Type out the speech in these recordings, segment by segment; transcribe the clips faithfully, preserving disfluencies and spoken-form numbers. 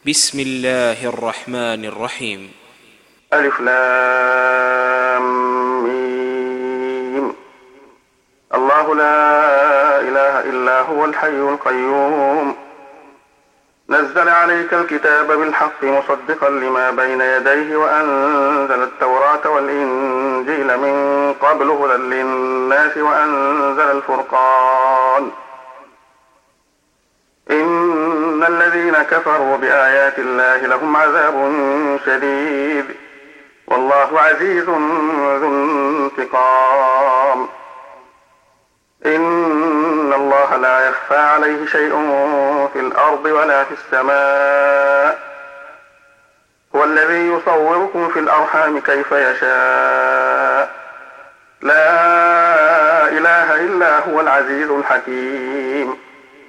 بسم الله الرحمن الرحيم. ألف لام ميم. الله لا إله إلا هو الحي القيوم نزل عليك الكتاب بالحق مصدقا لما بين يديه وأنزل التوراة والإنجيل من قبل هدى للناس وأنزل الفرقان إن الذين كفروا بآيات الله لهم عذاب شديد والله عزيز ذو انتقام. إن الله لا يخفى عليه شيء في الأرض ولا في السماء هو الذي يصوركم في الأرحام كيف يشاء لا إله إلا هو العزيز الحكيم.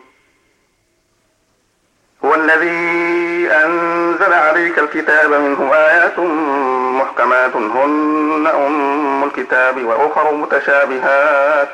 هو الذي أنزل عليك الكتاب منه آيات محكمات هن أم الكتاب وأخر متشابهات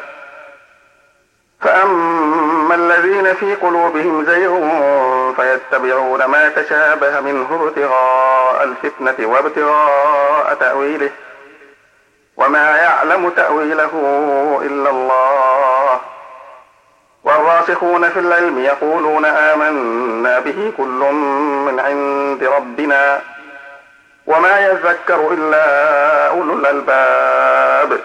فأما الذين في قلوبهم زيغ فيتبعون ما تشابه منه ابتغاء الفتنة وابتغاء تأويله وما يعلم تأويله إلا الله والراسخون في العلم يقولون آمنا به كل من عند ربنا وما يذكر إلا أولو الألباب.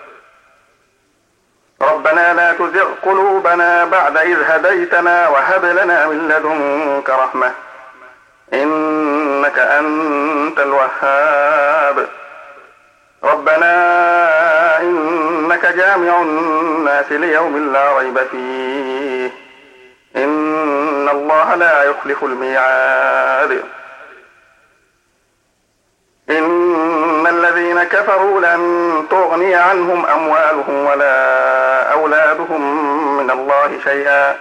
ربنا لا تزغ قلوبنا بعد إذ هديتنا وهب لنا من لدنك رحمة إنك أنت الوهاب. ربنا إنك جامع الناس ليوم لا ريب فيه إن الله لا يخلف الميعاد. إن الذين كفروا لن تغني عنهم أموالهم ولا أولادهم من الله شيئا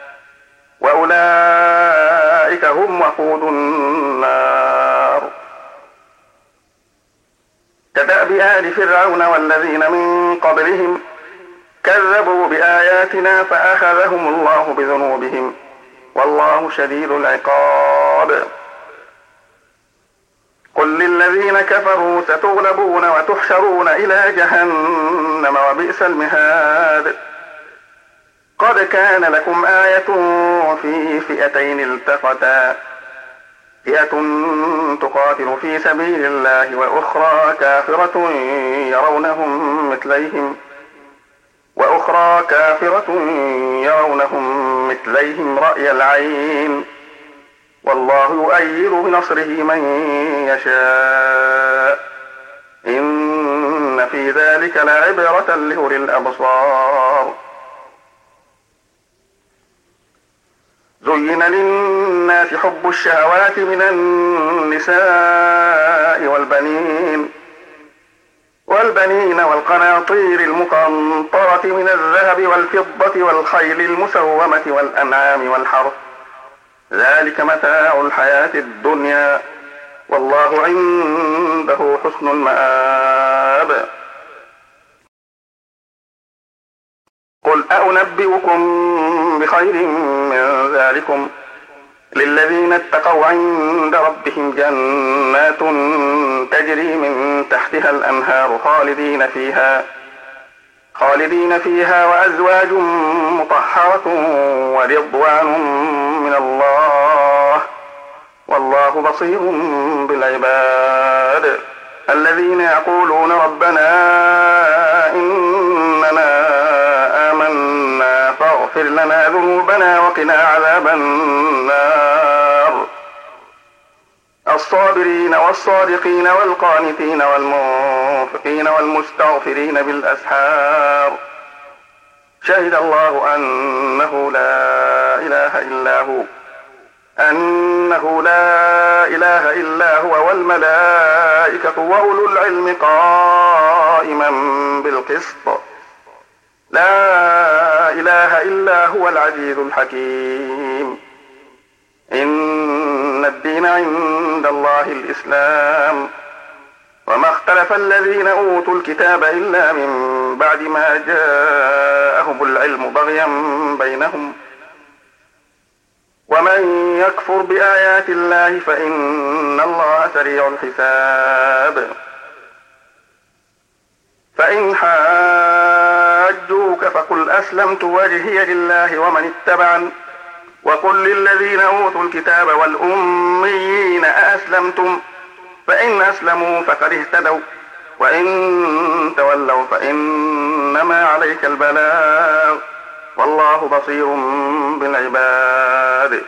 وأولئك هم وقود النار. كدأب آل فرعون والذين من قبلهم كذبوا بآياتنا فأخذهم الله بذنوبهم والله شديد العقاب. قل للذين كفروا ستغلبون وتحشرون إلى جهنم وبئس المهاد. قد كان لكم آية في فئتين التقتا فئة تقاتل في سبيل الله وأخرى كافرة يرونهم مثليهم وأخرى كافرة يرونهم مثليهم رأي العين والله يؤيد بنصره من يشاء إن في ذلك لعبرة لأولي الأبصار. زين للناس حب الشهوات من النساء والبنين والبنين والقناطير المقنطرة من الذهب والفضة والخيل المسومة والأنعام والحرث ذلك متاع الحياة الدنيا والله عنده حسن المآب. قل أنبئكم بخير من ذلكم للذين اتقوا عند ربهم جنات تجري من تحتها الأنهار خالدين فيها خالدين فيها وأزواج مطهرة ورضوان من الله والله بصير بالعباد. الذين يقولون ربنا إننا آمنا فاغفر لنا ذنوبنا وقنا عذاب النار. الصابرين والصادقين والقانتين والمنفقين والمستغفرين بالأسحار شهد الله أنه لا إله إلا هو أنه لا إله إلا هو والملائكة وأولو العلم قائما بالقسط لا إله إلا هو العزيز الحكيم. إن الدين عند الله الإسلام وما اختلف الذين أوتوا الكتاب إلا من بعد ما جاءهم العلم بغيا بينهم ومن يكفر بآيات الله فإن الله سريع الحساب. فإن حاجوك فقل أسلمت وجهي لله ومن اتبعني وقل للذين أوتوا الكتاب والأميين أأسلمتم فإن أسلموا فقد اهتدوا وإن تولوا فإنما عليك البلاغ والله بصير بالعباد.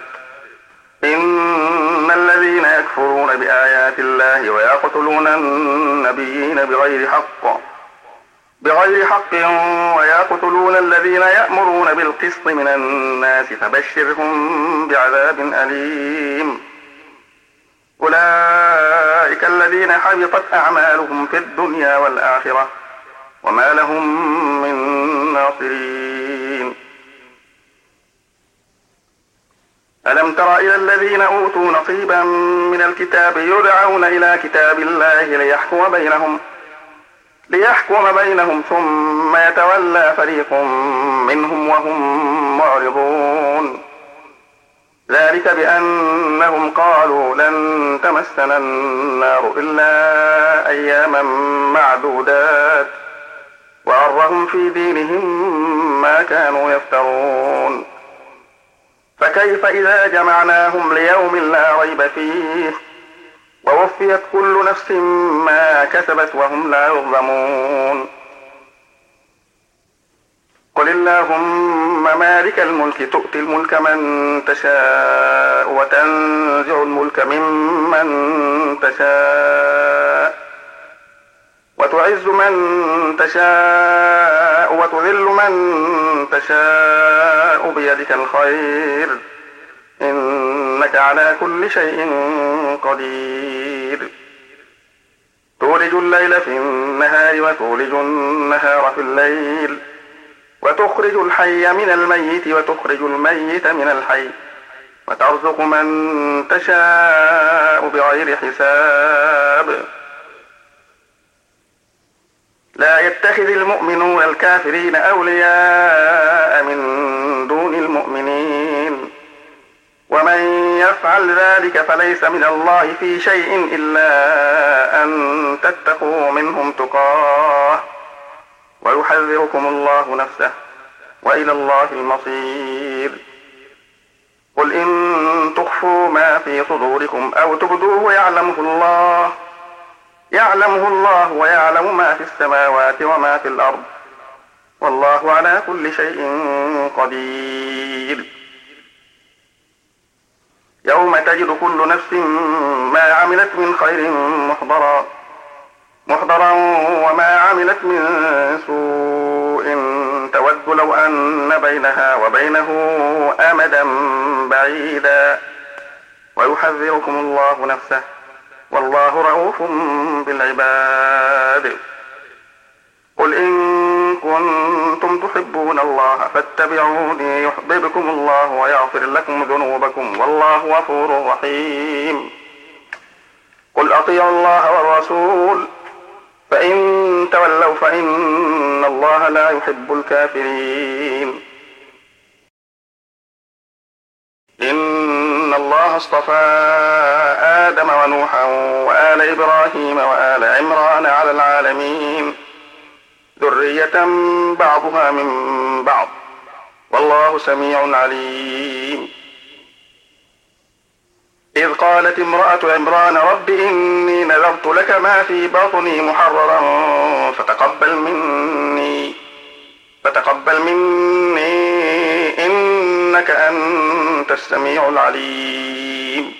إن الذين يكفرون بآيات الله ويقتلون النبيين بغير حق بغير حق ويقتلون الذين يأمرون بالقسط من الناس فبشرهم بعذاب أليم. أولئك الذين حبطت أعمالهم في الدنيا والآخرة وما لهم من ناصرين. ألم تر إلى الذين أوتوا نصيبا من الكتاب يدعون إلى كتاب الله ليحكم بينهم ليحكم بينهم ثم يتولى فريق منهم وهم معرضون. ذلك بأنهم قالوا لن تمسنا النار إلا أياما معدودات وغرهم في دينهم ما كانوا يفترون. فكيف إذا جمعناهم ليوم لا ريب فيه ووفيت كل نفس ما كسبت وهم لا يظلمون. قل اللهم مالك الملك تؤتي الملك من تشاء وتنزع الملك ممن تشاء وتعز من تشاء وتذل من تشاء بيدك الخير إنك على كل شيء قدير. تولج الليل في النهار وتولج النهار في الليل وتخرج الحي من الميت وتخرج الميت من الحي وترزق من تشاء بغير حساب. لا يتخذ المؤمنون الكافرين أولياء من دون المؤمنين ومن يفعل ذلك فليس من الله في شيء إلا أن تتقوا منهم تقاه ويحذركم الله نفسه وإلى الله المصير. قل إن تخفوا ما في صدوركم أو تبدوه يعلمه الله يعلمه الله ويعلم ما في السماوات وما في الأرض والله على كل شيء قدير. يوم تجد كل نفس ما عملت من خير محضرا محضرا وما عملت من سوء تود لو أن بينها وبينه أمدا بعيدا ويحذركم الله نفسه والله رؤوف بالعباد. قل إن كنتم تحبون الله فاتبعوني يحببكم الله ويغفر لكم ذنوبكم والله غفور رحيم. قل أطيعوا الله والرسول فإن تولوا فإن الله لا يحب الكافرين. إن الله اصطفى آدم ونوحا وآل إبراهيم وآل عمران على العالمين ذرية بعضها من بعض والله سميع عليم. إذ قالت امرأة عمران رب إني نذرت لك ما في بطني محررا فتقبل مني فتقبل مني إنك أنت السميع العليم.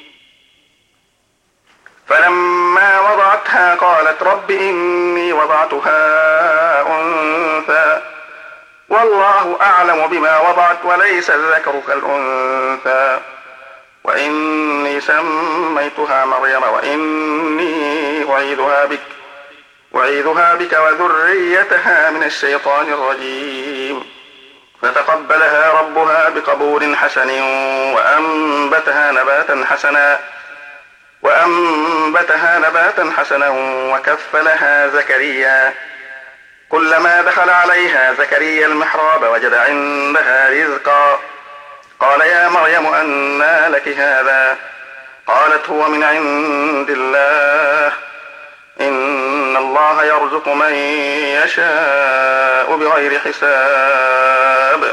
فلما وضعتها قالت رب إني وضعتها أنثى والله أعلم بما وضعت وليس الذكر كالأنثى وإني سميتها مريم وإني أعيذها بك وأعيذها بك وذريتها من الشيطان الرجيم. فتقبلها ربها بقبول حسن وأنبتها نباتا حسنا وأنبتها نباتا حسنا وكفلها زكريا كلما دخل عليها زكريا المحراب وجد عندها رزقا قال يا مريم أنى لك هذا؟ قالت هو من عند الله، إن الله يرزق من يشاء بغير حساب.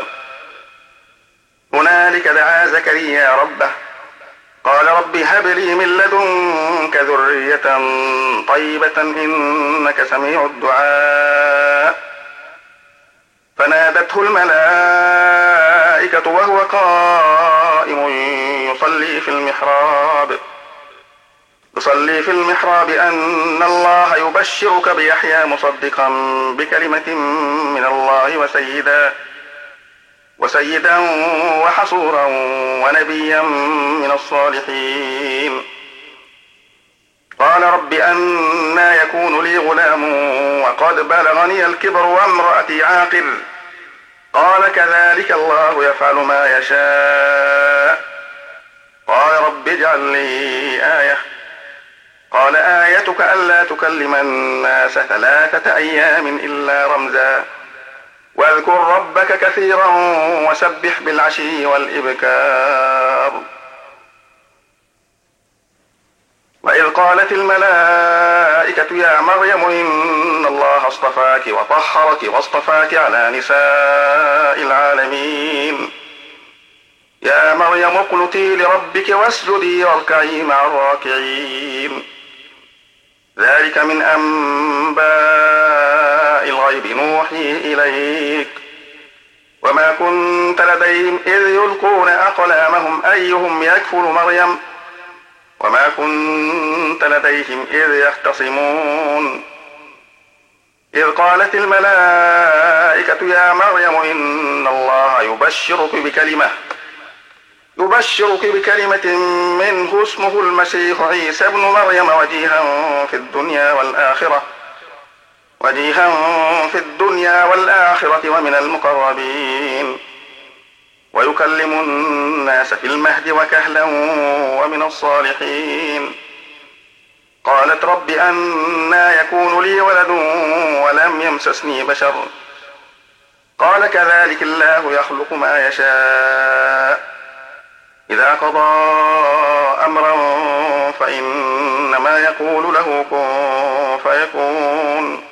هنالك دعا زكريا ربه قال رب هب لي من لدنك ذرية طيبة إنك سميع الدعاء. فنادته الملائكة وهو قائم يصلي في المحراب يصلي في المحراب أن الله يبشرك بيحيى مصدقا بكلمة من الله وسيدا وسيدا وحصورا ونبيا من الصالحين. قال رب أنى يكون لي غلام وقد بلغني الكبر وامرأتي عاقر؟ قال كذلك الله يفعل ما يشاء. قال رب اجعل لي آية. قال آيتك ألا تكلم الناس ثلاثة أيام إلا رمزا واذكر ربك كثيرا وسبح بالعشي والإبكار. وإذ قالت الملائكة يا مريم إن الله اصطفاك وطهرك واصطفاك على نساء العالمين. يا مريم اقنتي لربك واسجدي واركعي مع الراكعين. ذلك من أنباء الغيب نوحيه إليك وما كنت لديهم إذ يلقون أقلامهم أيهم يكفل مريم وما كنت لديهم إذ يختصمون. إذ قالت الملائكة يا مريم إن الله يبشرك بكلمة يبشرك بكلمة منه اسمه المسيح عيسى ابن مريم وجيها في الدنيا والآخرة وجيها في الدنيا والآخرة ومن المقربين ويكلم الناس في المهد وكهلا ومن الصالحين. قالت رب أنى يكون لي ولد ولم يمسسني بشر؟ قال كذلك الله يخلق ما يشاء إذا قضى أمرا فإنما يقول له كن فيكون.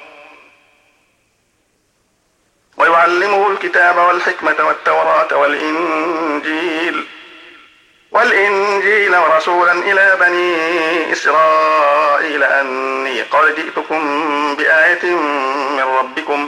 ويعلمه الكتاب والحكمة والتوراة والإنجيل والإنجيل ورسولا إلى بني إسرائيل أني قد جئتكم بآية من ربكم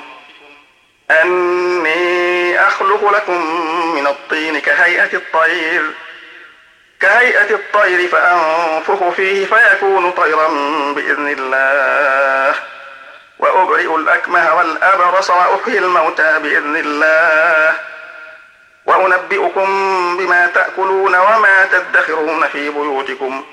أني أخلق لكم من الطين كهيئة الطير كهيئة الطير فأنفخ فيه فيكون طيرا بإذن الله وأبرئ الأكمه والأبرص وأحيي الموتى بإذن الله وأنبئكم بما تأكلون وما تدخرون في بيوتكم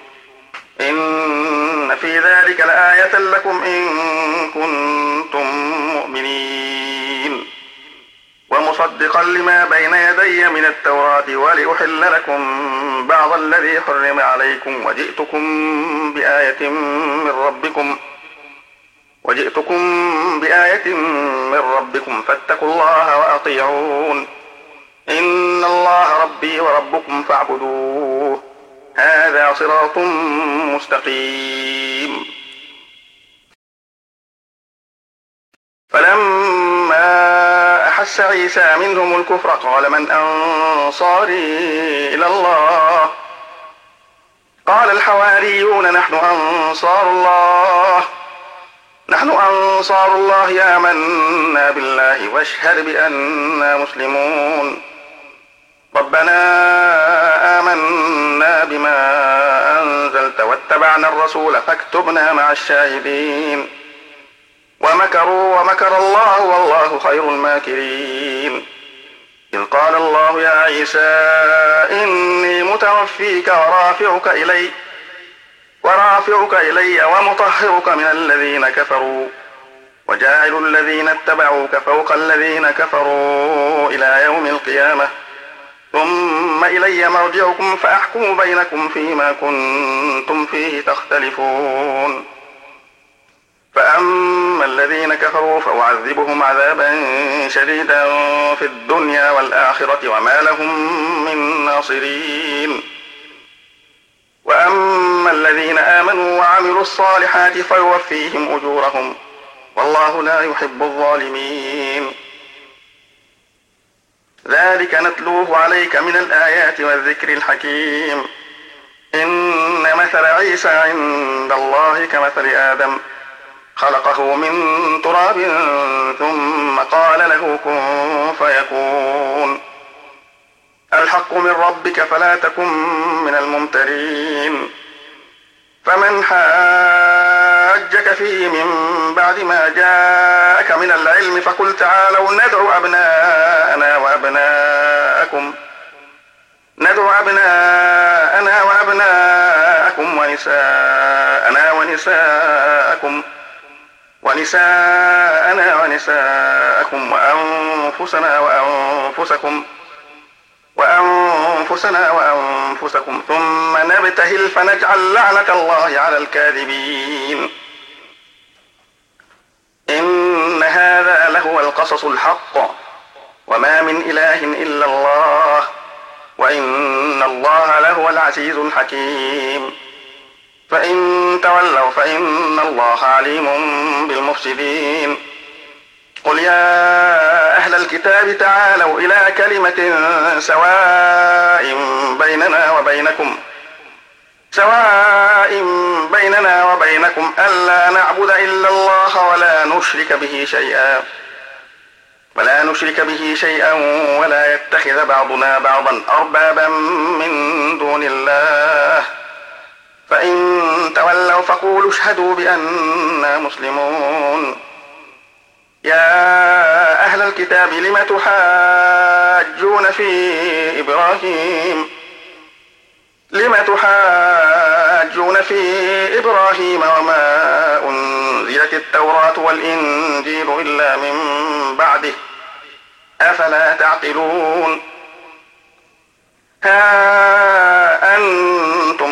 إن في ذلك لآية لكم إن كنتم مؤمنين. ومصدقا لما بين يدي من التوراة ولأحل لكم بعض الذي حرم عليكم وجئتكم بآية من ربكم وجئتكم بآية من ربكم فاتقوا الله وأطيعون إن الله ربي وربكم فاعبدوه هذا صراط مستقيم. فلما أحس عيسى منهم الكفر قال من أنصاري إلى الله؟ قال الحواريون نحن أنصار الله نحن أنصار الله آمنا بالله واشهد بأننا مسلمون. ربنا آمنا بما أنزلت واتبعنا الرسول فاكتبنا مع الشاهدين. ومكروا ومكر الله والله خير الماكرين. إذ قال الله يا عيسى إني متوفيك ورافعك إلي ورافعك إلي ومطهرك من الذين كفروا وجاعل الذين اتبعوك فوق الذين كفروا إلى يوم القيامة ثم إلي مرجعكم فأحكم بينكم فيما كنتم فيه تختلفون. فأما الذين كفروا فأعذبهم عذابا شديدا في الدنيا والآخرة وما لهم من ناصرين. وأما الذين آمنوا وعملوا الصالحات فيوفيهم أجورهم والله لا يحب الظالمين. ذلك نتلوه عليك من الآيات والذكر الحكيم. إن مثل عيسى عند الله كمثل آدم خلقه من تراب ثم قال له كن فيكون. الحق من ربك فلا تكن من الممترين. فمن حاجك فيه من بعد ما جاءك من العلم فقل تعالوا ندعو أبناءنا وأبناءكم ندعو أبناءنا وأبناءكم ونساءنا ونساءكم ونساءنا ونساءكم وأنفسنا وأنفسكم وأنفسنا وأنفسكم ثم نبتهل فنجعل لعنة الله على الكاذبين. إن هذا لهو القصص الحق وما من إله إلا الله وإن الله لهو العزيز الحكيم. فإن تولوا فإن الله عليم بالمفسدين. قل يا أهل الكتاب تعالوا إلى كلمة سواء بيننا وبينكم سواء بيننا وبينكم ألا نعبد إلا الله ولا نشرك به شيئا ولا نشرك به شيئا ولا يتخذ بعضنا بعضا أربابا من دون الله. فإن تولوا فقولوا اشهدوا بأننا مسلمون. يا أهل الكتاب لم تحاجون في إبراهيم لم تحاجون في إبراهيم وما أنزلت التوراة والإنجيل إلا من بعده أفلا تعقلون. ها أنتم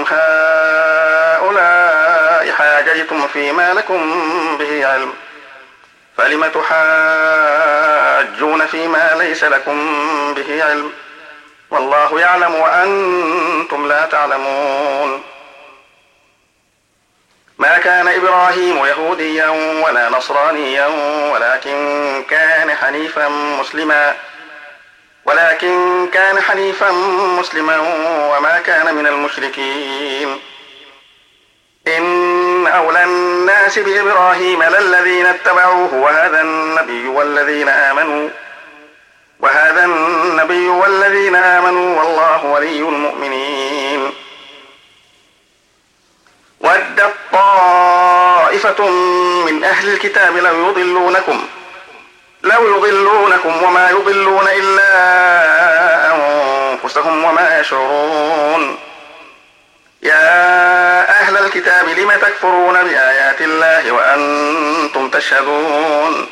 هؤلاء حاججتم فيما لكم به علم فلم تحاجون فيما ليس لكم به علم والله يعلم وأنتم لا تعلمون. ما كان إبراهيم يهوديا ولا نصرانيا ولكن كان حنيفا مسلما ولكن كان حنيفا مسلما وما كان من المشركين. إن أولى الناس بإبراهيم للذين اتبعوه وهذا النبي والذين آمنوا وهذا النبي والذين آمنوا والله ولي المؤمنين. ودت طائفة من أهل الكتاب لو يضلونكم لو يضلونكم وما يضلون إلا أنفسهم وما يشعرون. يا أهل الكتاب لم تكفرون بآيات الله وأنتم تشهدون.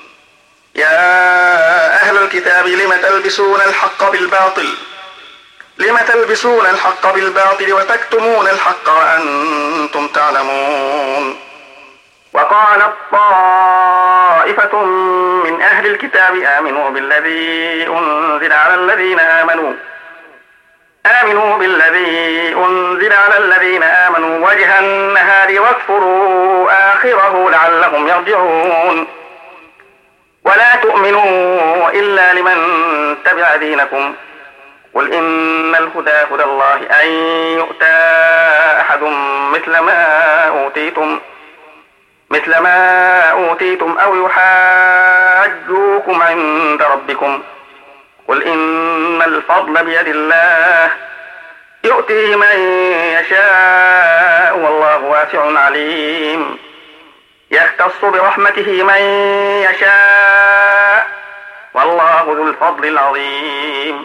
يا أهل الكتاب لم تلبسون الحق بالباطل لم تلبسون الحق بالباطل وتكتمون الحق وأنتم تعلمون. وقالت طائفة من أهل الكتاب آمنوا بالذي أنزل على الذين آمنوا آمنوا بالذي أنزل على الذين آمنوا وجه النهار واكفروا آخره لعلهم يرجعون. ولا تؤمنوا إلا لمن تبع دينكم قل إن الهدى هدى الله أن يؤتى أحد مثل ما أوتيتم مثل ما أوتيتم أو يحاجوكم عند ربكم قل إن الفضل بيد الله يؤتيه من يشاء والله واسع عليم. يختص برحمته من يشاء والله ذو الفضل العظيم.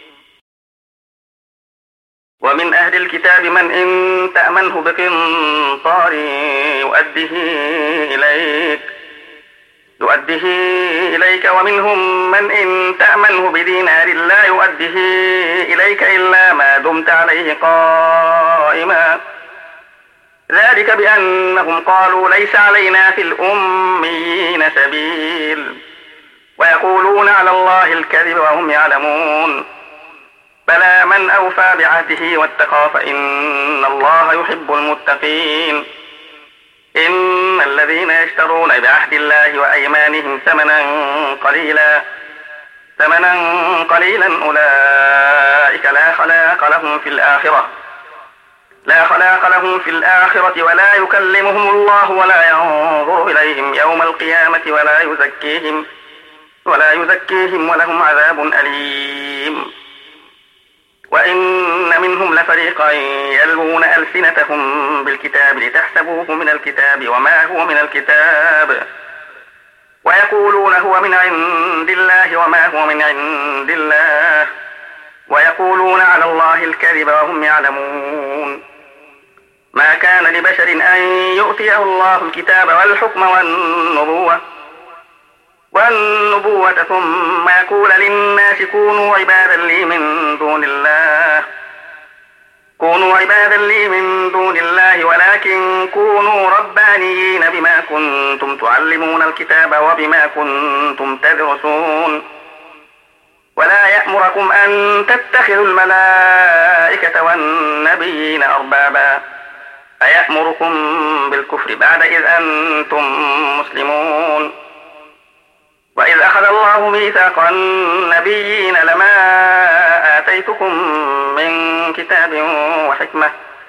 ومن أهل الكتاب من إن تأمنه بقنطار يؤديه إليك يؤديه إليك ومنهم من إن تأمنه بدينار لا يؤديه إليك إلا ما دمت عليه قائما ذلك بأنهم قالوا ليس علينا في الأميين سبيل ويقولون على الله الكذب وهم يعلمون. بلى من أوفى بعهده واتقى فإن الله يحب المتقين. إن الذين يشترون بعهد الله وأيمانهم ثمنا قليلا ثمنا قليلا أولئك لا خلاق لهم في الآخرة لا خلاق لهم في الآخرة ولا يكلمهم الله ولا ينظر إليهم يوم القيامة ولا يزكيهم ولا يزكيهم ولهم عذاب أليم. وإن منهم لفريقا يلوون ألسنتهم بالكتاب لتحسبوه من الكتاب وما هو من الكتاب ويقولون هو من عند الله وما هو من عند الله ويقولون على الله الكذب وهم يعلمون. ما كان لبشر أن يؤتيه الله الكتاب والحكم والنبوة والنبوة ثم يقول للناس كونوا عبادا لي من دون الله كونوا عبادا لي من دون الله ولكن كونوا ربانيين بما كنتم تعلمون الكتاب وبما كنتم تدرسون. ولا يأمركم أن تتخذوا الملائكة والنبيين أربابا أيأمركم بالكفر بعد إذ أنتم مسلمون. وإذ أخذ الله ميثاق النبيين لما آتيتكم من كتاب وحكمة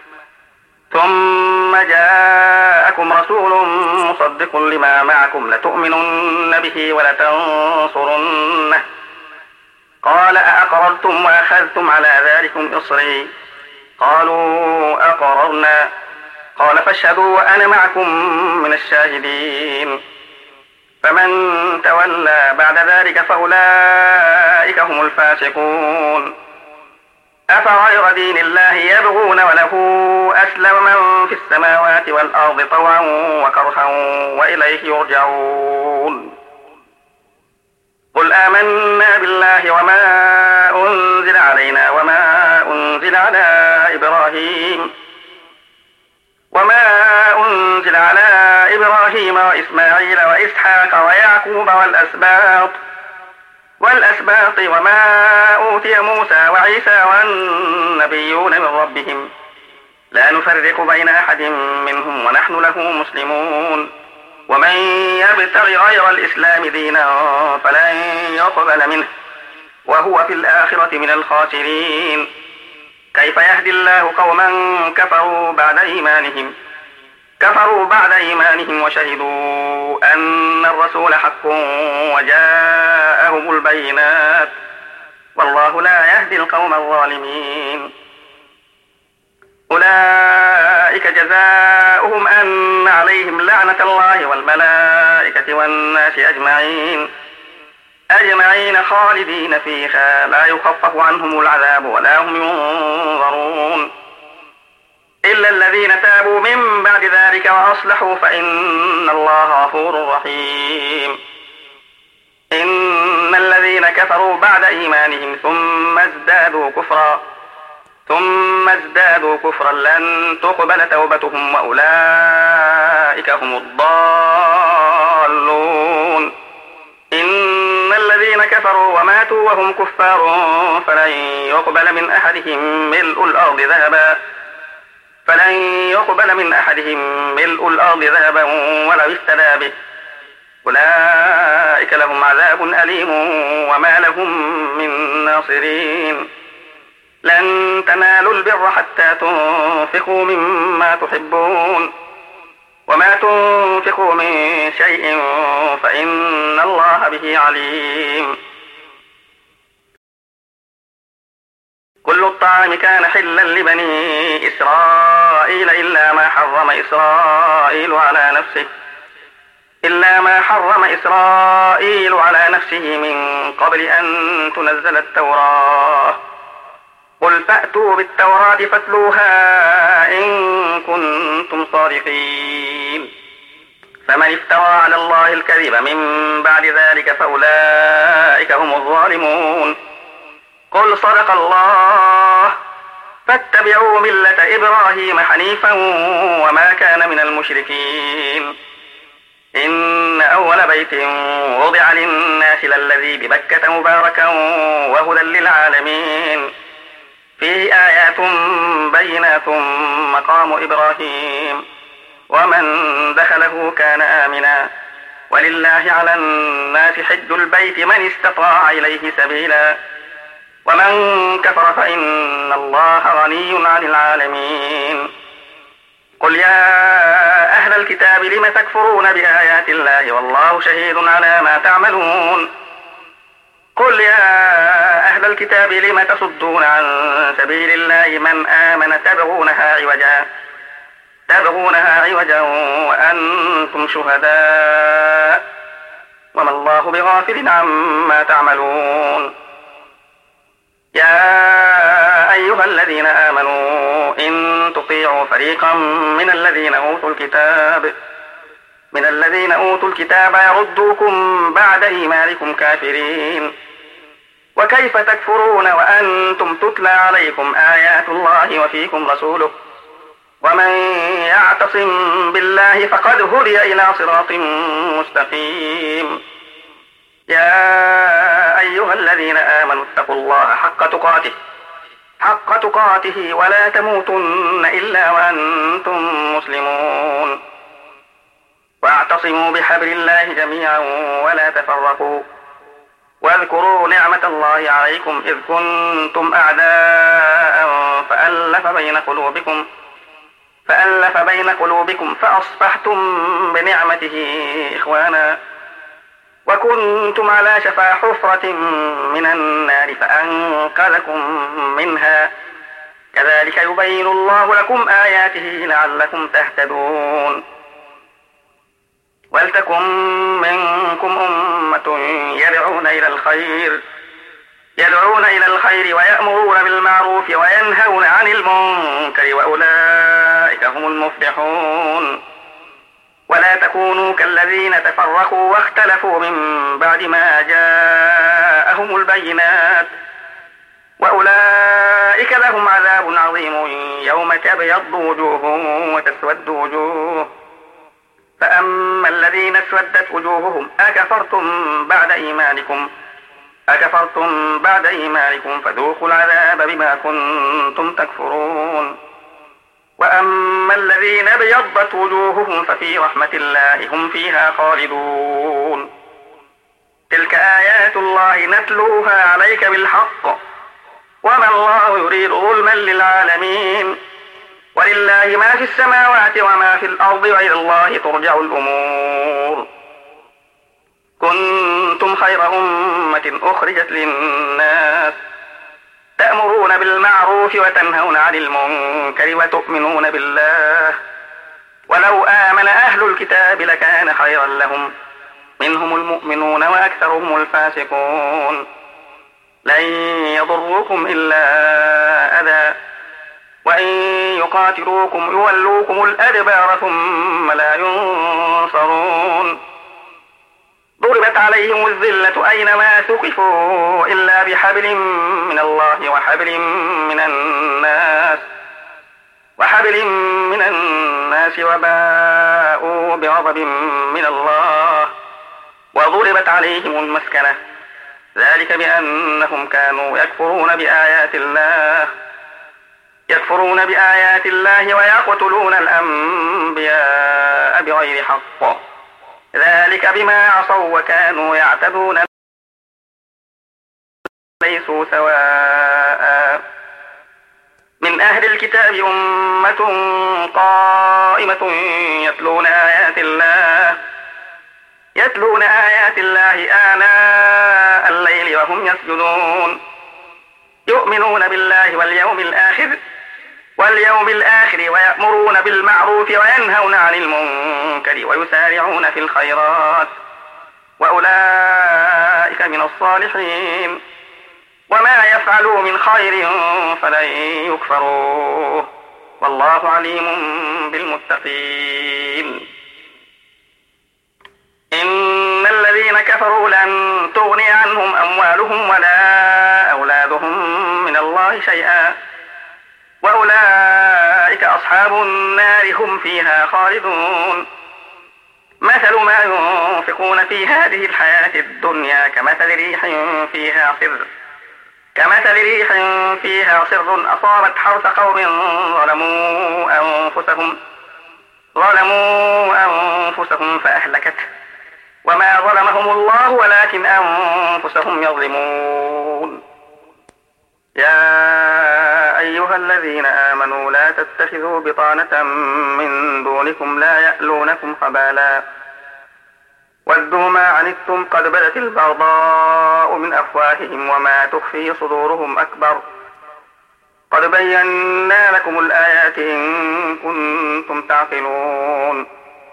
ثم جاءكم رسول مصدق لما معكم لتؤمنن به ولتنصرنه قال أأقررتم وأخذتم على ذلكم إصري قالوا أقررنا قال فاشهدوا وأنا معكم من الشاهدين. فمن تولى بعد ذلك فأولئك هم الفاسقون. أفغير دين الله يبغون وله أسلم من في السماوات والأرض طوعا وكرها وإليه يرجعون. قل آمنا بالله وما أنزل علينا وما أنزل على إبراهيم وما أنزل على إبراهيم وإسماعيل وإسحاق ويعقوب والأسباط والأسباط وما أوتي موسى وعيسى والنبيون من ربهم لا نفرق بين أحد منهم ونحن له مسلمون. ومن يبتغ غير الإسلام دينا فلن يقبل منه وهو في الآخرة من الخاسرين. كيف يهدي الله قوما كفروا بعد إيمانهم كفروا بعد إيمانهم وشهدوا أن الرسول حق وجاءهم البينات والله لا يهدي القوم الظالمين. أولئك جزاؤهم أن عليهم لعنة الله والملائكة والناس أجمعين أجمعين خالدين فيها لا يخفف عنهم العذاب ولا هم ينظرون إلا الذين تابوا من بعد ذلك وأصلحوا فإن الله غفور رحيم. إن الذين كفروا بعد إيمانهم ثم ازدادوا كفرا ثم ازدادوا كفرا لن تقبل توبتهم وأولئك هم الضالون. إن الذين كفروا وماتوا وهم كفار فلن يقبل من أحدهم ملء الأرض ذهبا فلن يقبل من أحدهم ملء الأرض ذهبا ولو افتدى به أولئك لهم عذاب أليم وما لهم من ناصرين. لن تنالوا البر حتى تنفقوا مما تحبون وما تنفقوا من شيء فإن الله به عليم. كل الطعام كان حلا لبني إسرائيل إلا ما حرم إسرائيل على نفسه إلا ما حرم إسرائيل على نفسه من قبل أن تنزل التوراة. قل فأتوا بالتوراة فاتلوها إن كنتم صادقين. فمن افترى على الله الكذب من بعد ذلك فأولئك هم الظالمون. قل صدق الله فاتبعوا ملة إبراهيم حنيفا وما كان من المشركين. إن أول بيت وضع للناس للذي ببكة مباركا وهدى للعالمين فيه آيات بينات مقام إبراهيم ومن دخله كان آمنا ولله على الناس حج البيت من استطاع إليه سبيلا ومن كفر فإن الله غني عن العالمين. قل يا أهل الكتاب لم تكفرون بآيات الله والله شهيد على ما تعملون. قل يا أهل الكتاب لم تصدون عن سبيل الله من آمن تبغونها عوجا تبغونها عوجا وأنتم شهداء وما الله بغافل عما تعملون. يا أيها الذين آمنوا إن تطيعوا فريقا من الذين أوتوا الكتاب من الذين أوتوا الكتاب يردوكم بعد إيمانكم كافرين وكيف تكفرون وأنتم تتلى عليكم آيات الله وفيكم رسوله ومن يعتصم بالله فقد هدي إلى صراط مستقيم. يا أيها الذين آمنوا اتقوا الله حق تقاته حق تقاته ولا تموتن إلا وأنتم مسلمون. واعتصموا بحبل الله جميعا ولا تفرقوا واذكروا نعمة الله عليكم إذ كنتم أعداء فألف بين قلوبكم فألف بين قلوبكم فأصبحتم بنعمته إخوانا وكنتم على شفا حفرة من النار فأنقذكم منها كذلك يبين الله لكم آياته لعلكم تهتدون. ولتكن منكم أمة يدعون إلى الخير يدعون إلى الخير ويأمرون بالمعروف وينهون عن المنكر وأولئك هم المفلحون. ولا تكونوا كالذين تفرقوا واختلفوا من بعد ما جاءهم البينات وأولئك لهم عذاب عظيم يوم تبيض وجوه وتسود وجوه فأما الذين اسودت وجوههم أكفرتم بعد إيمانكم أكفرتم بعد إيمانكم فذوقوا العذاب بما كنتم تكفرون. وأما الذين ابيضت وجوههم ففي رحمة الله هم فيها خالدون. تلك آيات الله نتلوها عليك بالحق وما الله يريد ظلما للعالمين ولله ما في السماوات وما في الأرض وإلى الله ترجع الأمور. كنتم خير أمة أخرجت للناس تأمرون بالمعروف وتنهون عن المنكر وتؤمنون بالله ولو آمن أهل الكتاب لكان خيرا لهم منهم المؤمنون وأكثرهم الفاسقون. لن يضروكم إلا أذى وإن يقاتلوكم يولوكم الأدبار ثم لا ينصرون. ضربت عليهم الذلة أينما ثقفوا إلا بحبل من الله وحبل من الناس وحبل من الناس وباءوا بغضب من الله وضربت عليهم المسكنة ذلك بأنهم كانوا يكفرون بآيات الله يكفرون بآيات الله ويقتلون الأنبياء بغير حق ذلك بما عصوا وكانوا يعتدون ليسوا سواء. من أهل الكتاب أمة قائمة يتلون آيات الله يتلون آيات الله آناء الليل وهم يسجدون يؤمنون بالله واليوم الآخر واليوم الآخر ويأمرون بالمعروف وينهون عن المنكر ويسارعون في الخيرات وأولئك من الصالحين. وما يفعلوا من خير فلن يكفروه والله عليم بالمتقين. إن الذين كفروا لن تغني عنهم أموالهم ولا أولادهم من الله شيئا وأصحاب النار هم فيها خالدون. مثل ما ينفقون في هذه الحياة الدنيا كمثل ريح فيها صر كمثل ريح فيها صر أصابت حرث قوم ظلموا أنفسهم ظلموا أنفسهم فأهلكته وما ظلمهم الله ولكن أنفسهم يظلمون. يا أيها الذين آمنوا لا تتخذوا بطانة من دونكم لا يألونكم خبالا ودوا ما عنتم قد بدت البغضاء من أفواههم وما تخفي صدورهم أكبر قد بينا لكم الآيات إن كنتم تعقلون.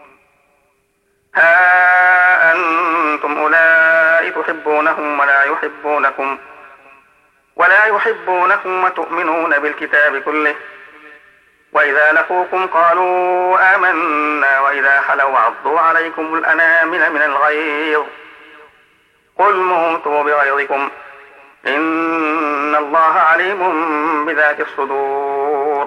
ها أنتم أولئك تحبونهم ولا يحبونكم ولا يحبونكم وتؤمنون بالكتاب كله وإذا لقوكم قالوا آمنا وإذا خلوا عضوا عليكم الأنامل من الغيظ قل موتوا بغيظكم إن الله عليم بذات الصدور.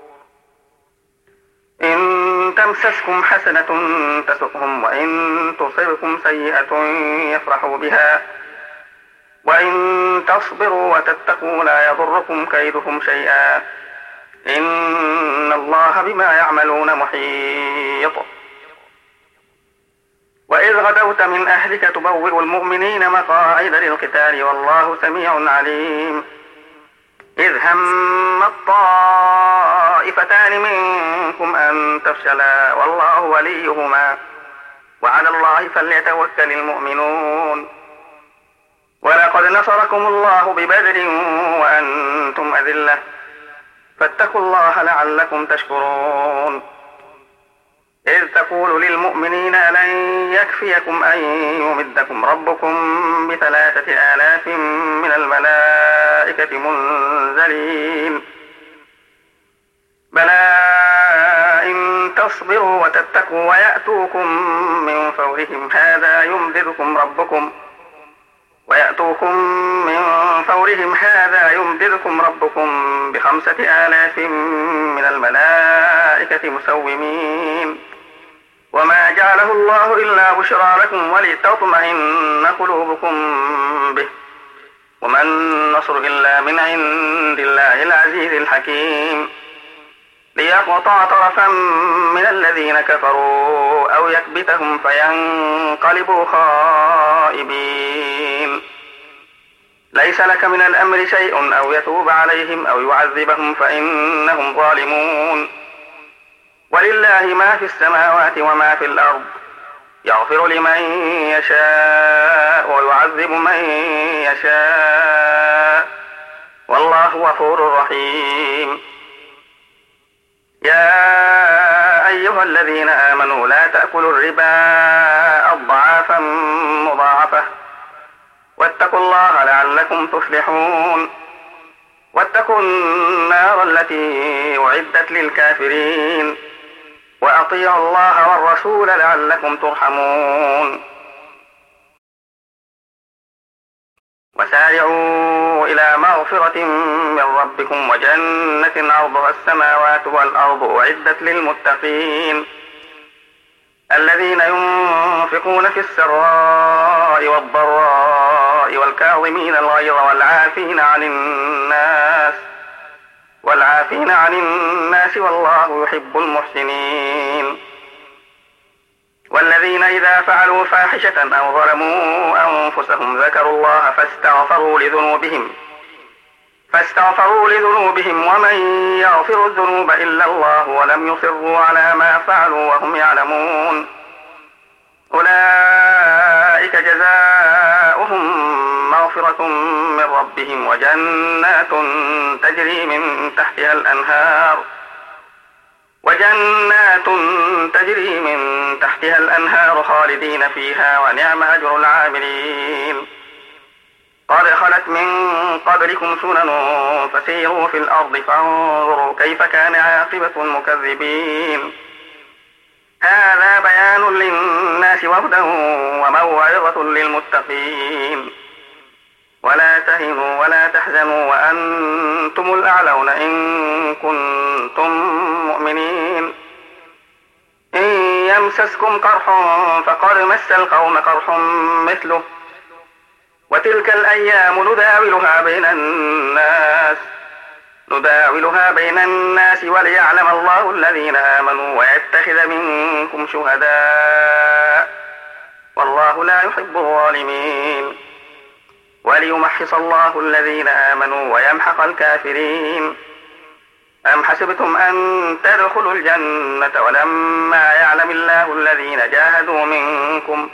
إن تمسسكم حسنة تسؤهم وإن تصبكم سيئة يفرحوا بها وإن تصبروا وتتقوا لا يضركم كيدهم شيئا إن الله بما يعملون محيط. وإذ غدوت من أهلك تبوئ المؤمنين مقاعد للقتال والله سميع عليم. إذ هم الطائفتان منكم أن تفشلا والله وليهما وعلى الله فليتوكل المؤمنون. ولقد نصركم الله ببدر وأنتم أذلة فاتقوا الله لعلكم تشكرون. إذ تقول للمؤمنين لن يكفيكم أن يمدكم ربكم بثلاثة آلاف من الملائكة منزلين بلى إن تصبروا وتتقوا ويأتوكم من فورهم هذا يمددكم ربكم ويأتوكم من فورهم هذا يمددكم ربكم بخمسة آلاف من الملائكة مسومين وما جعله الله إلا بشرى لكم ولتطمئن قلوبكم به وما النصر إلا من عند الله العزيز الحكيم. ليقطع طرفا من الذين كفروا أو يكبتهم فينقلبوا خائبين. ليس لك من الأمر شيء أو يتوب عليهم أو يعذبهم فإنهم ظالمون. ولله ما في السماوات وما في الأرض يغفر لمن يشاء ويعذب من يشاء والله غفور رحيم. يا أيها الذين آمنوا لا تأكلوا الربا أضعافا مضاعفة واتقوا الله لعلكم تفلحون. واتقوا النار التي أعدت للكافرين وأطيعوا الله والرسول لعلكم ترحمون. وسارعوا إلى مغفرة من ربكم وجنة عرضها السماوات والأرض أعدت للمتقين الذين ينفقون في السراء والضراء والكاظمين الغيظ والعافين عن الناس والعافين عن الناس والله يحب المحسنين. والذين إذا فعلوا فاحشة أو ظلموا أنفسهم ذكروا الله فاستغفروا لذنوبهم فاستغفروا لذنوبهم ومن يغفر الذنوب إلا الله ولم يصروا على ما فعلوا وهم يعلمون أولئك جزاؤهم مغفرة من ربهم وجنات تجري من تحتها الأنهار وجنات تجري من تحتها الأنهار خالدين فيها ونعم أجر العاملين. قد خلت من قبلكم سنن فسيروا في الأرض فانظروا كيف كان عاقبة المكذبين. هذا بيان للناس وهدى وموعظة للمتقين. ولا تهنوا ولا تحزنوا وأنتم الأعلون إن كنتم مؤمنين يمسسكم قرح فقد مس القوم قرح مثله وتلك الأيام نداولها بين الناس نداولها بين الناس وليعلم الله الذين آمنوا ويتخذ منكم شهداء والله لا يحب الظالمين وليمحص الله الذين آمنوا ويمحق الكافرين. أم حسبتم أن تدخلوا الجنة ولما يعلم الله الذين جاهدوا منكم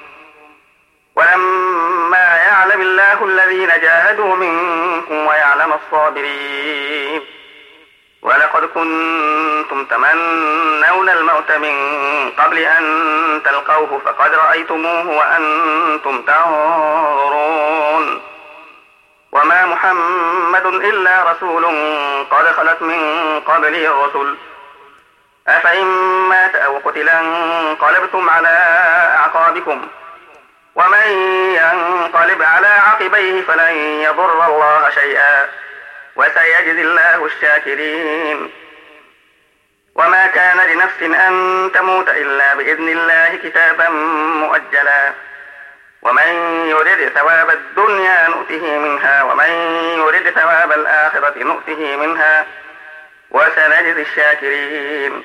ولما يعلم الله الذين جاهدوا منكم ويعلم الصابرين. ولقد كنتم تمنون الموت من قبل أن تلقوه فقد رأيتموه وأنتم تنظرون. وما محمد إلا رسول قد خلت من قبله الرسل أفإن مات أو قتل انقلبتم على أعقابكم ومن ينقلب على عقبيه فلن يضر الله شيئا وسيجزي الله الشاكرين. وما كان لنفس أن تموت إلا بإذن الله كتابا مؤجلا ومن يرد ثواب الدنيا نؤته منها ومن يرد ثواب الآخرة نؤته منها وسنجزي الشاكرين.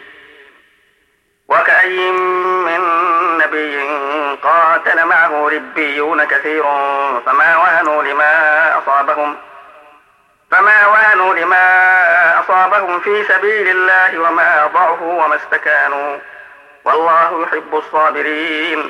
وكأي من نبي قاتل معه ربيون كثير فما وهنوا لما أصابهم فما وهنوا لما أصابهم في سبيل الله وما ضعفوا وما استكانوا والله يحب الصابرين.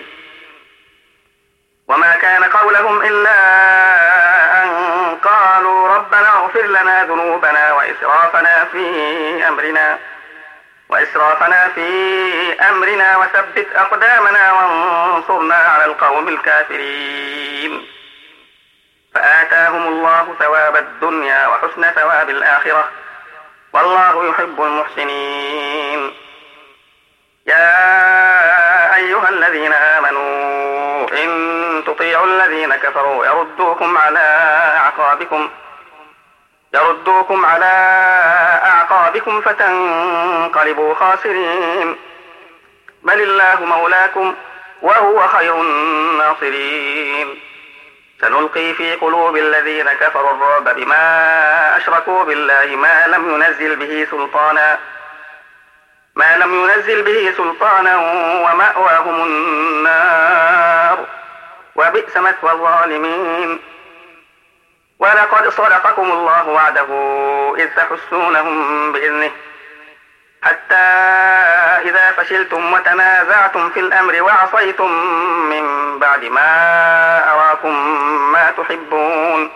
وما كان قولهم إلا أن قالوا ربنا اغفر لنا ذنوبنا وإسرافنا في أمرنا وإسرافنا في أمرنا وثبت أقدامنا وانصرنا على القوم الكافرين. فآتاهم الله ثواب الدنيا وحسن ثواب الآخرة والله يحب المحسنين. يا أيها الذين آمنوا إن تطيعوا الذين كفروا يردوكم على أعقابكم يردوكم على أعقابكم فتنقلبوا خاسرين. بل الله مولاكم وهو خير الناصرين. سنلقي في قلوب الذين كفروا الرعب بما أشركوا بالله ما لم ينزل به سلطانا ما لم ينزل به سلطانا ومأواهم النار وبئس مثوى الظالمين. ولقد صدقكم الله وعده إذ تحسونهم بإذنه حتى إذا فشلتم وتنازعتم في الأمر وعصيتم من بعد ما أراكم ما تحبون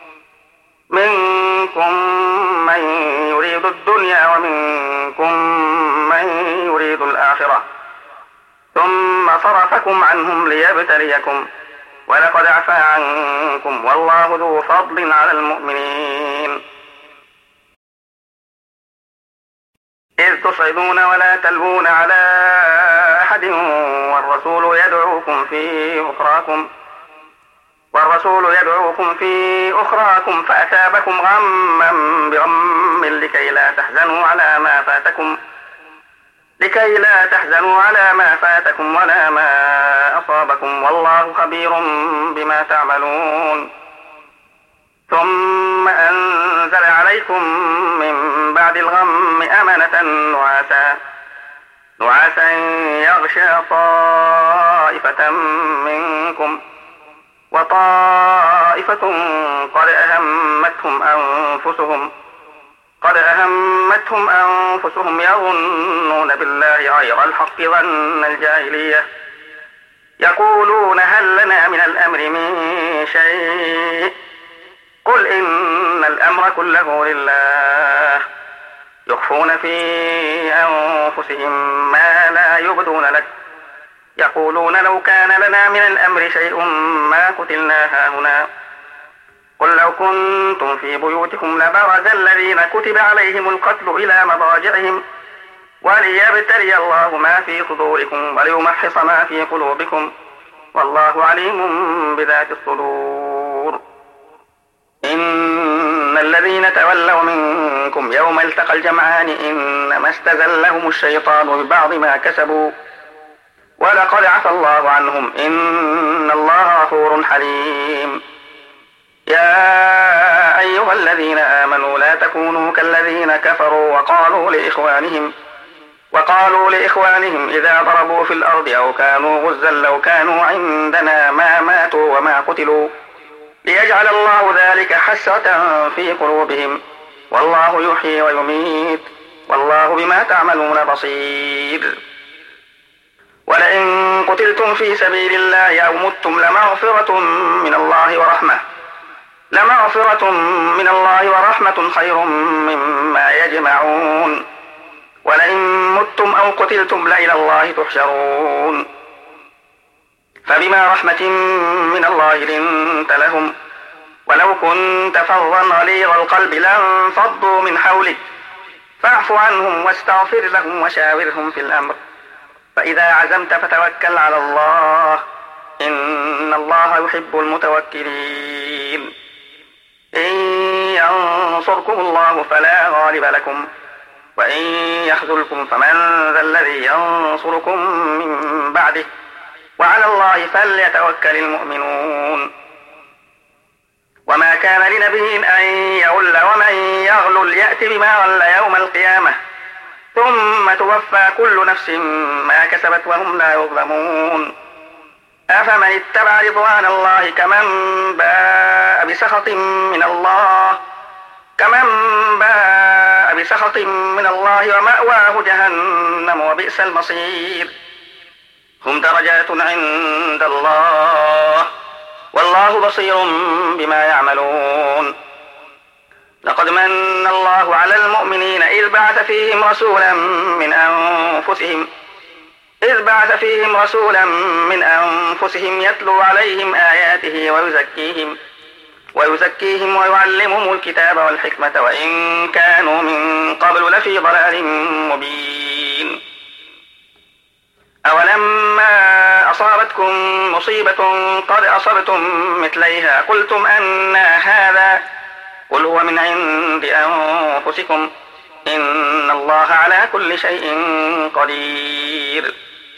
منكم من يريد الدنيا ومنكم من يريد الآخرة ثم صرفكم عنهم ليبتليكم ولقد عفا عنكم والله ذو فضل على المؤمنين. إذ تصعدون ولا تلوون على أحد والرسول يدعوكم في أخراكم والرسول يدعوكم في أخراكم فأثابكم غما بغم لكي لا تحزنوا على ما فاتكم لكي لا تحزنوا على ما فاتكم ولا ما أصابكم والله خبير بما تعملون. ثم أنزل عليكم من بعد الغم أمنة نعاسا نعاسا يغشى طائفة منكم وطائفة قد أهمتهم أنفسهم قد أهمتهم أنفسهم يظنون بالله غير الحق ظن الجاهلية يقولون هل لنا من الأمر من شيء قل إن الأمر كله لله يخفون في أنفسهم ما لا يبدون لك يقولون لو كان لنا من الأمر شيء ما قتلنا هاهنا قل لو كنتم في بيوتكم لبرز الذين كتب عليهم القتل إلى مضاجعهم وليبتلي الله ما في صدوركم وليمحص ما في قلوبكم والله عليم بذات الصدور. إن الذين تولوا منكم يوم التقى الجمعان إنما استزلهم الشيطان ببعض ما كسبوا ولقد عفى الله عنهم إن الله غفور حليم. يا أيها الذين آمنوا لا تكونوا كالذين كفروا وقالوا لإخوانهم وقالوا لإخوانهم إذا ضربوا في الأرض أو كانوا غزا لو كانوا عندنا ما ماتوا وما قتلوا ليجعل الله ذلك حسرة في قلوبهم والله يحيي ويميت والله بما تعملون بصير. ولئن قتلتم في سبيل الله أو متم لمغفرة من الله ورحمة لمغفرة من الله ورحمة خير مما يجمعون. ولئن متم أو قتلتم لإلى الله تحشرون. فبما رحمة من الله لنت لهم ولو كنت فظا غليظ القلب لانفضوا من حولك فاعف عنهم واستغفر لهم وشاورهم في الأمر فإذا عزمت فتوكل على الله إن الله يحب المتوكلين. إن ينصركم الله فلا غالب لكم وإن يخذلكم فمن ذا الذي ينصركم من بعده وعلى الله فليتوكل المؤمنون. وما كان لنبي أن يغل ومن يغلل يأت بما غل يوم القيامة ثم توفى كل نفس ما كسبت وهم لا يظلمون. أفمن اتبع رضوان الله كمن باء بسخط من الله كمن باء بسخط من الله ومأواه جهنم وبئس المصير. هم درجات عند الله والله بصير بما يعملون. لقد من الله على المؤمنين إذ بعث فيهم رسولا من أنفسهم إذ بعث فيهم رسولا من أنفسهم يتلو عليهم آياته ويزكيهم ويزكيهم ويعلمهم الكتاب والحكمة وإن كانوا من قبل لفي ضلال مبين. أولما أصابتكم مصيبة قد أصبتم مثليها قلتم أنى هذا قل هو من عند أنفسكم إن الله على كل شيء قدير.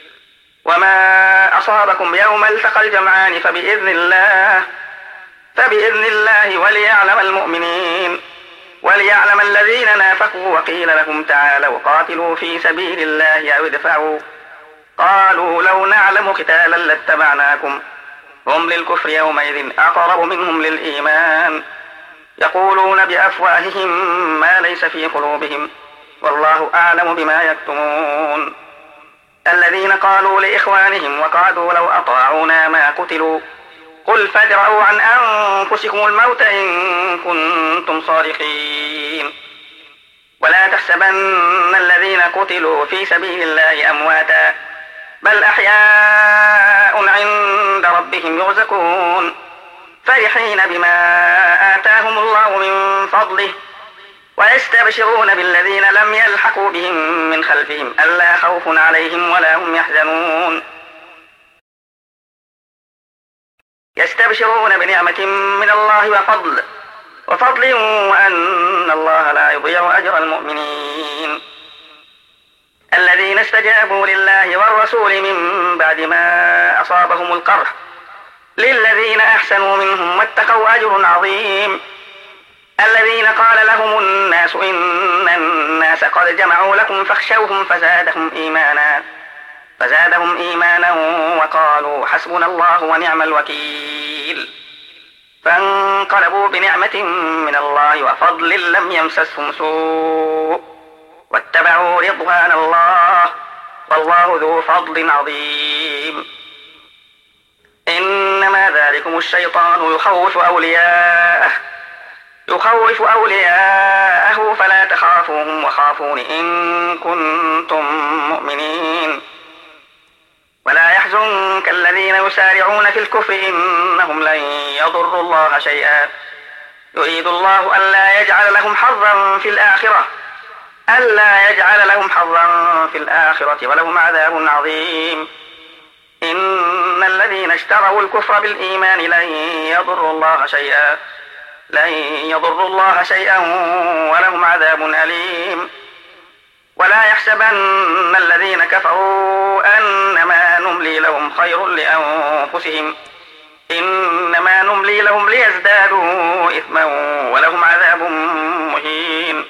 وما أصابكم يوم التقى الجمعان فبإذن الله فبإذن الله وليعلم المؤمنين وليعلم الذين نافقوا وقيل لهم تعالوا قاتلوا في سبيل الله أو ادفعوا قالوا لو نعلم قتالا لاتبعناكم هم للكفر يومئذ أقرب منهم للإيمان يقولون بأفواههم ما ليس في قلوبهم والله أعلم بما يكتمون. الذين قالوا لإخوانهم وقعدوا لو أطاعونا ما قتلوا قل فادرءوا عن أنفسكم الموت إن كنتم صادقين. ولا تحسبن الذين قتلوا في سبيل الله أمواتا بل أحياء عند ربهم يرزقون فرحين بما آتاهم الله من فضله ويستبشرون بالذين لم يلحقوا بهم من خلفهم ألا خوف عليهم ولا هم يحزنون. يستبشرون بنعمة من الله وفضل وفضل وأن الله لا يضيع أجر المؤمنين. الذين استجابوا لله والرسول من بعد ما أصابهم القرح للذين أحسنوا منهم واتقوا أجر عظيم. الذين قال لهم الناس إن الناس قد جمعوا لكم فاخشوهم فزادهم إيمانا فزادهم إيمانا وقالوا حسبنا الله ونعم الوكيل. فانقلبوا بنعمة من الله وفضل لم يمسسهم سوء واتبعوا رضوان الله والله ذو فضل عظيم. إنما ذلكم الشيطان يخوف أولياءه يخوف أولياءه فلا تخافوهم وخافون إن كنتم مؤمنين. ولا يحزنك الذين يسارعون في الكفر إنهم لن يضروا الله شيئا يريد الله ألا يجعل لهم حظا في الآخرة ألا يجعل لهم حظا في الآخرة ولهم عذاب عظيم. إن الذين اشتروا الكفر بالإيمان لن يضروا الله شيئا لن يضروا الله شيئا ولهم عذاب أليم. ولا يحسبن الذين كفروا أنما نملي لهم خير لأنفسهم إنما نملي لهم ليزدادوا إثما ولهم عذاب مهين.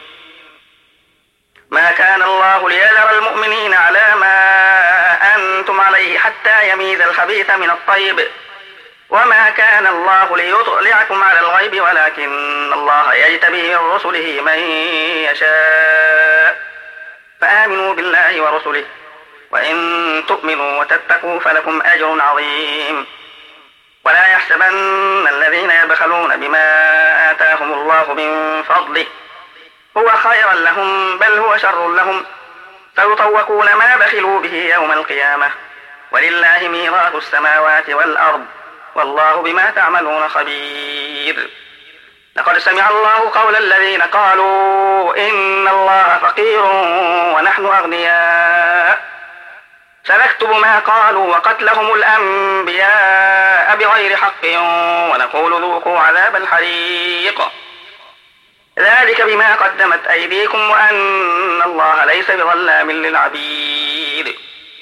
ما كان الله ليذر المؤمنين على ما أنتم عليه حتى يميز الخبيث من الطيب وما كان الله ليطلعكم على الغيب ولكن الله يجتبي من رسله من يشاء فآمنوا بالله ورسله وإن تؤمنوا وتتقوا فلكم أجر عظيم. ولا يحسبن الذين يبخلون بما آتاهم الله من فضله هو خيرا لهم بل هو شر لهم فيطوقون ما بخلوا به يوم القيامة ولله ميراث السماوات والأرض والله بما تعملون خبير. لقد سمع الله قول الذين قالوا إن الله فقير ونحن أغنياء سنكتب ما قالوا وقتلهم الأنبياء بغير حق ونقول ذوقوا عذاب الحريق ذلك بما قدمت أيديكم وأن الله ليس بظلام للعبيد.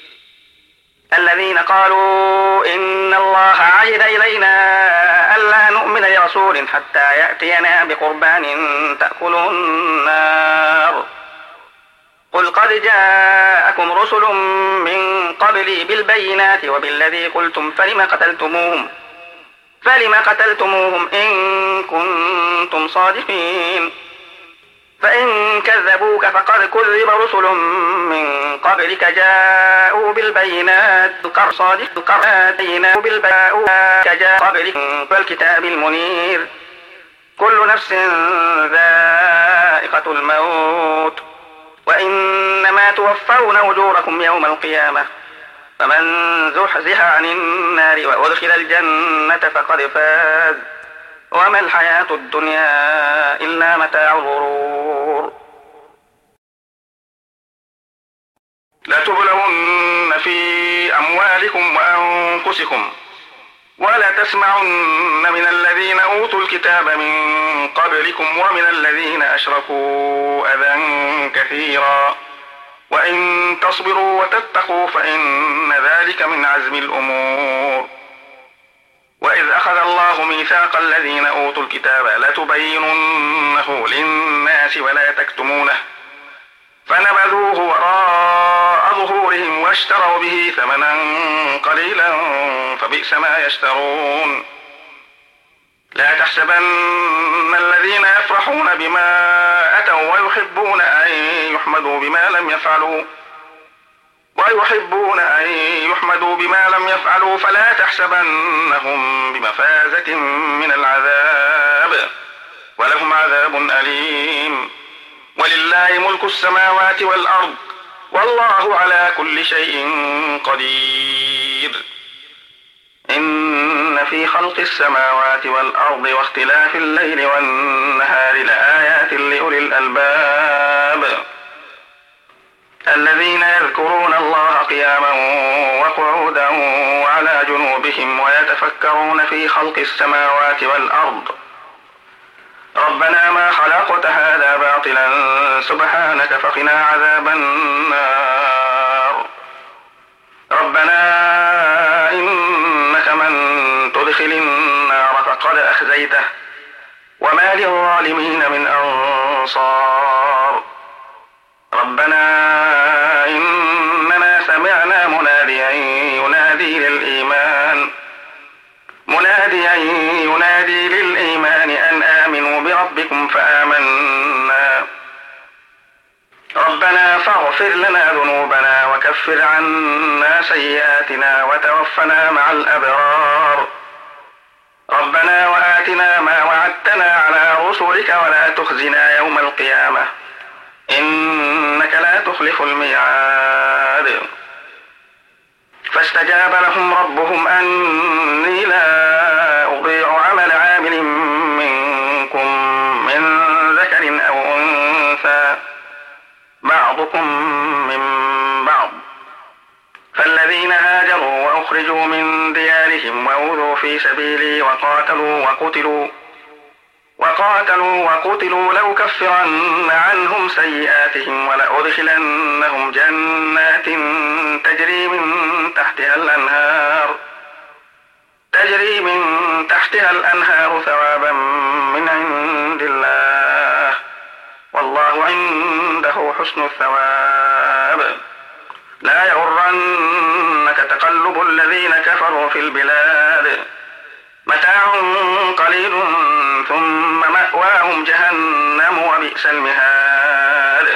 الذين قالوا إن الله عهد إلينا ألا نؤمن لرسول حتى يأتينا بقربان تأكله النار قل قد جاءكم رسل من قبلي بالبينات وبالذي قلتم فلم قتلتموهم فلم قتلتموهم إن كنتم صادقين فإن كذبوك فقد كذب رسل من قبلك جاءوا بالبينات صادق قرآتينا بالبينات جاء قبلك والكتاب المنير كل نفس ذائقة الموت وإنما توفون أجوركم يوم القيامة فمن زحزح عن النار وأدخل الجنة فقد فاز وما الحياة الدنيا إلا متاع الغرور. لتبلون في أموالكم وأنفسكم ولا تسمعن من الذين أوتوا الكتاب من قبلكم ومن الذين أشركوا أذى كثيرا وإن تصبروا وتتقوا فإن ذلك من عزم الأمور. وإذ أخذ الله ميثاق الذين أوتوا الكتاب لتبيننه للناس ولا تكتمونه فنبذوه وراء ظهورهم واشتروا به ثمنا قليلا فبئس ما يشترون. لا تحسبن الذين يفرحون بما أتوا ويحبون أن يحمدوا بما لم يفعلوا ويحبون أن يحمدوا بما لم يفعلوا فلا تحسبنهم بمفازة من العذاب ولهم عذاب أليم. ولله ملك السماوات والأرض والله على كل شيء قدير. إن في خلق السماوات والأرض واختلاف الليل والنهار لآيات لأولي الألباب الذين يذكرون الله قياما وقعودا وعلى جنوبهم ويتفكرون في خلق السماوات والأرض ربنا ما خلقت هذا باطلا سبحانك فقنا عذاب النار. ربنا إنك من تدخل النار فقد أخزيته وما للظالمين من أنصار. ربنا إننا سمعنا مناديا ينادي للإيمان مناديا ينادي للإيمان أن آمنوا بربكم فآمنا. ربنا فاغفر لنا ذنوبنا وكفر عنا سيئاتنا وتوفنا مع الأبرار. ربنا وآتنا ما وعدتنا على رسلك ولا تخزنا يوم القيامة إنك لا تخلف الميعاد. فاستجاب لهم ربهم أني لا أضيع عمل عامل منكم من ذكر أو أنثى بعضكم من بعض فالذين هاجروا وأخرجوا من ديارهم وأوذوا في سبيلي وقاتلوا وقتلوا وقاتلوا وقتلوا لأكفرن عنهم سيئاتهم ولأدخلنهم جنات تجري من تحتها الأنهار تحتها الأنهار ثوابا من عند الله والله عنده حسن الثواب. لا يغرنك تقلب الذين كفروا في البلاد متاع قليل ثم مأواهم جهنم وبئس المهاد.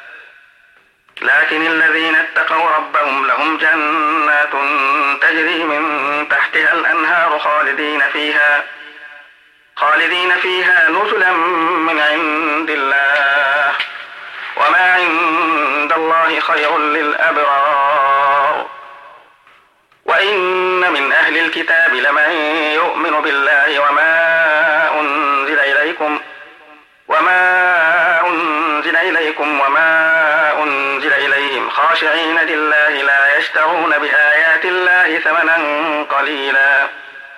لكن الذين اتقوا ربهم لهم جنات تجري من تحتها الأنهار خالدين فيها خالدين فيها نزلا من عند الله وما عند الله خير للأبرار. وإن من أهل الكتاب لمن يؤمن بالله وما أنزل إليكم وما أنزل إليكم وما أنزل إليهم خاشعين لله لا يشترون بآيات الله ثمنا قليلا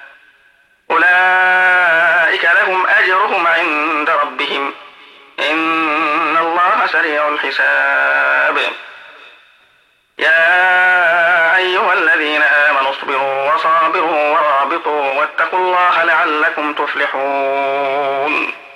أولئك لهم أجرهم عند ربهم إن الله سريع الحساب. يا أيها الذين آمنوا اصبروا وصابروا ورابطوا واتقوا الله لعلكم تفلحون.